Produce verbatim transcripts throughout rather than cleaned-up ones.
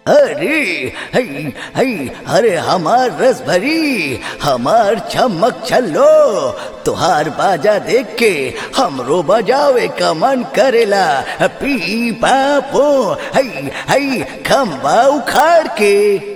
अरे हई हई अरे हमार रस भरी हमार चमक छल्लो तुहार बाजा देख के हमरो बजावे का मन करेला। पी पापो हई हई खम्बा उखाड़ के।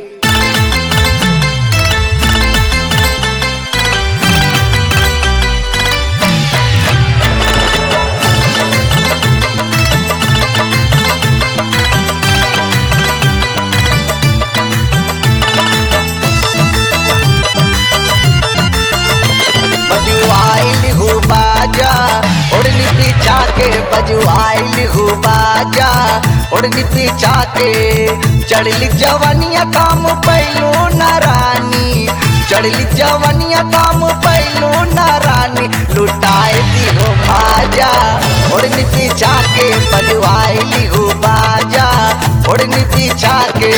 बजुआइल हो बाजा ओढ़नी पीछा के, बजुआइल हो बाजा ओढ़नी पीछा के। चढ़ली जवनिया काम पैलो न रानी, चढ़ली जवनिया काम पैलो न रानी। लुटाए दी हो बाजा ओढ़नी पीछा के, बजुआइल हो बाजा ओढ़नी पीछा के।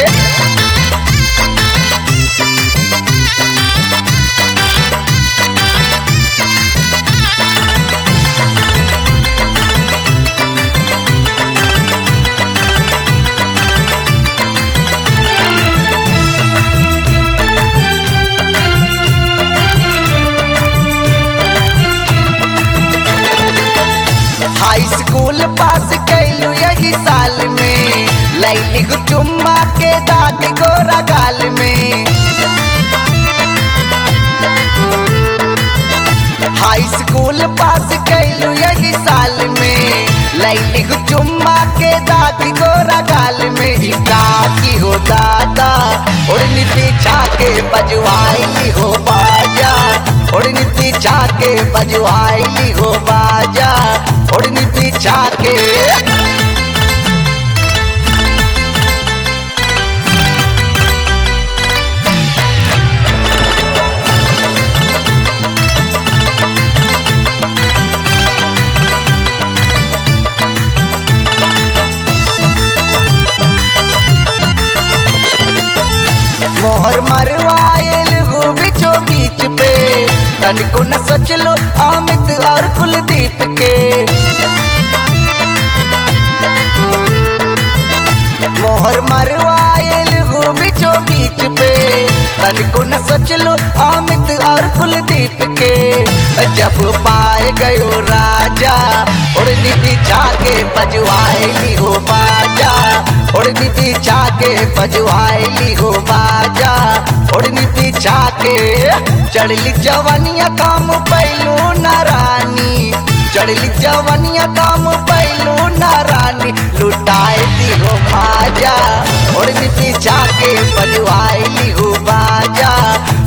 हाई स्कूल पास कैलू यही साल में, लैली गो चुम्मा के दादी गोरा गाल में। हाई स्कूल पास कैलू यही साल में, लैली गो चुम्मा के दादी गोरा गाल में। की हो दादा ओढ़नी पीछा के, बजुआइली हो बाजा ओढ़नी पीछा के, बजुआइली हो बाजा ओढ़नी पीछा के। मोहर मरवायल हो बीचो बीच पे, तनिको न सोच लो अमित और कुलदीप के। मोहर मरवायल हो बीचो बीच पे, तनिको न सोच लो अमित और कुलदीप के। जब पाए गयो राजा ओढ़नी पीछा के, बजुआइली हो बाजा ओढ़नी पीछा के, बजुआइली हो बाजा ओढ़नी पीछा के। चढ़ली जवनिया काम पैलो न रानी, चढ़ली जवनिया काम पैलो न रानी। लुटाए दी हो बाजा ओढ़नी पीछा के, बजुआइली हो बाजा